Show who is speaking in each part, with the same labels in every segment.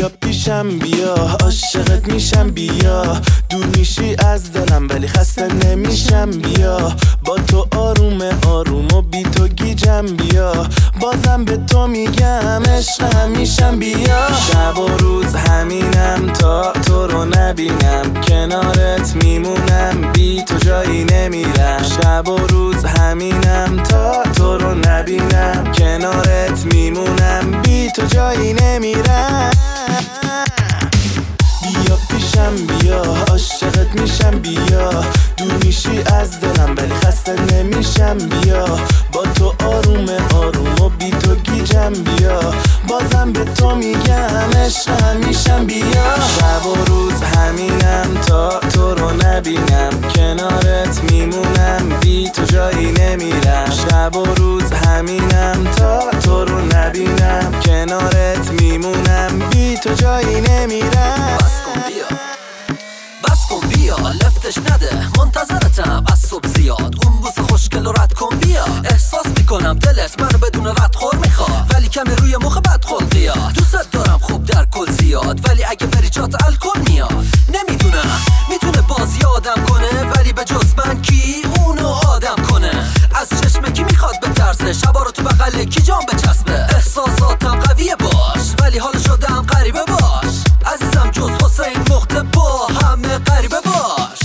Speaker 1: بیا پیشم بیا، عاشقت میشم بیا. دور میشی از دلم ولی خسته نمیشم بیا. با تو آروم آروم و بی تو گیجم بیا. بازم به تو میگم عشق همیشم بیا. شب و روز همینم تا تو رو نبینم، کنارت میمونم بی تو جایی نمیرم. شب و روز همینم تا تو رو نبینم، کنارت میمونم بی تو جایی نمیرم. بیا پیشم بیا، عاشقت میشم بیا. دور میشی از دلم ولی خسته نمیشم بیا. با تو آروم آروم و بی تو گیجم بیا. بازم به تو میگم عشق همیشم بیا. شب و روز همینم تا تو رو نبینم، کنارت میمونم بی تو جایی نمیرم. شب و روز همینم تا تو رو نبینم، کنارت میمونم بی تو جایی نمیرم.
Speaker 2: بس کن بیا لفتش نده، منتظرتم از صبح زیاد. اون بوس خوشگل رو رد کن بیا. احساس میکنم دلت منو بدون ردخور میخواد، ولی کمی روی مخ بد خلقیا. دوست دارم خوب در کل زیاد، ولی اگه بری جات الکل میاد. نمیدونم میتونه بازی آدم کنه، ولی به جز من کی اونو آدم کنه. از چشم کی میخواد بترسه، شبا رو تو بغل کی جام بچسبه. احساساتم قویه باش، ولی حال شدم غریبه باش. عزیزم جز حسین مخته با همه غریبه باش.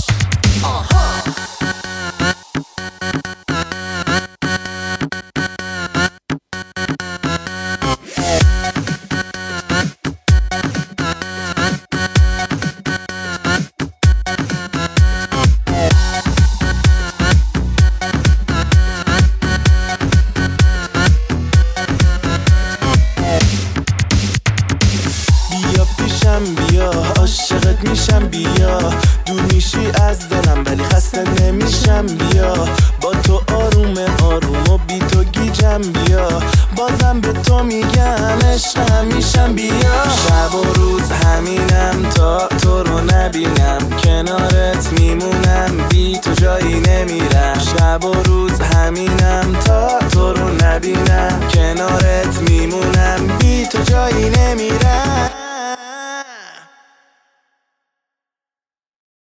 Speaker 1: بیا عاشقت میشم بیا. دور میشی از دلم ولی خسته نمیشم بیا. با تو آروم آروم و بی تو گیجم بیا. بازم به تو میگم عشق همیشم بیا. شب و روز همینم تا تو رو نبینم، کنارت میمونم بی تو جایی نمیرم. شب و روز همینم تا تو رو نبینم، کنارت میمونم بی تو جایی نمیرم.